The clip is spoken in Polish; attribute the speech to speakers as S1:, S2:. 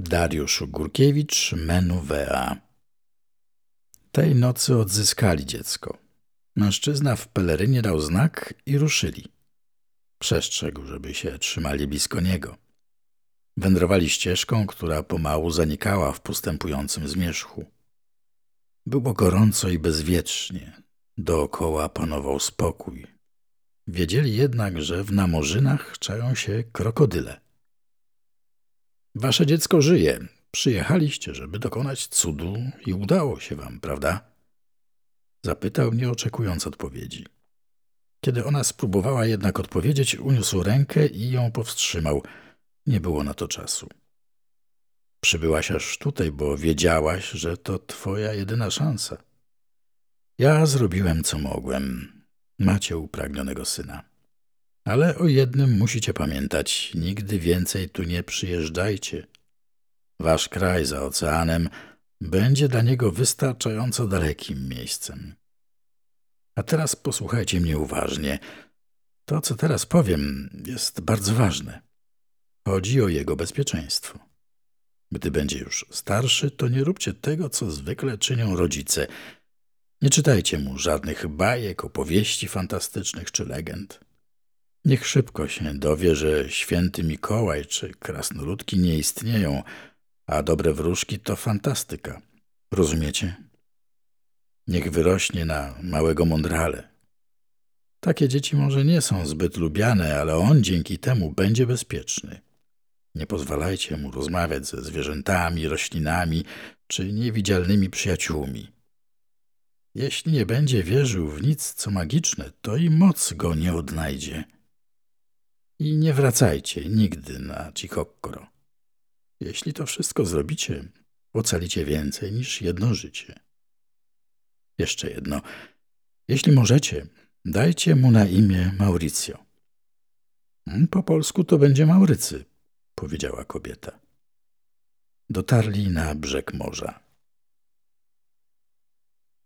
S1: Dariusz Górkiewicz, Menuvea. Tej nocy odzyskali dziecko. Mężczyzna w pelerynie dał znak i ruszyli. Przestrzegł, żeby się trzymali blisko niego. Wędrowali ścieżką, która pomału zanikała w postępującym zmierzchu. Było gorąco i bezwietrznie. Dookoła panował spokój. Wiedzieli jednak, że w namorzynach czają się krokodyle. Wasze dziecko żyje. Przyjechaliście, żeby dokonać cudu i udało się wam, prawda? Zapytał, nie oczekując odpowiedzi. Kiedy ona spróbowała jednak odpowiedzieć, uniósł rękę i ją powstrzymał. Nie było na to czasu. Przybyłaś aż tutaj, bo wiedziałaś, że to twoja jedyna szansa. Ja zrobiłem, co mogłem. Macie upragnionego syna. Ale o jednym musicie pamiętać. Nigdy więcej tu nie przyjeżdżajcie. Wasz kraj za oceanem będzie dla niego wystarczająco dalekim miejscem. A teraz posłuchajcie mnie uważnie. To, co teraz powiem, jest bardzo ważne. Chodzi o jego bezpieczeństwo. Gdy będzie już starszy, to nie róbcie tego, co zwykle czynią rodzice. Nie czytajcie mu żadnych bajek, opowieści fantastycznych czy legend. Niech szybko się dowie, że święty Mikołaj czy krasnoludki nie istnieją, a dobre wróżki to fantastyka. Rozumiecie? Niech wyrośnie na małego mądrale. Takie dzieci może nie są zbyt lubiane, ale on dzięki temu będzie bezpieczny. Nie pozwalajcie mu rozmawiać ze zwierzętami, roślinami czy niewidzialnymi przyjaciółmi. Jeśli nie będzie wierzył w nic, co magiczne, to i moc go nie odnajdzie. I nie wracajcie nigdy na Cichokkoro. Jeśli to wszystko zrobicie, ocalicie więcej niż jedno życie. Jeszcze jedno. Jeśli możecie, dajcie mu na imię Mauricio. Po polsku to będzie Maurycy, powiedziała kobieta. Dotarli na brzeg morza.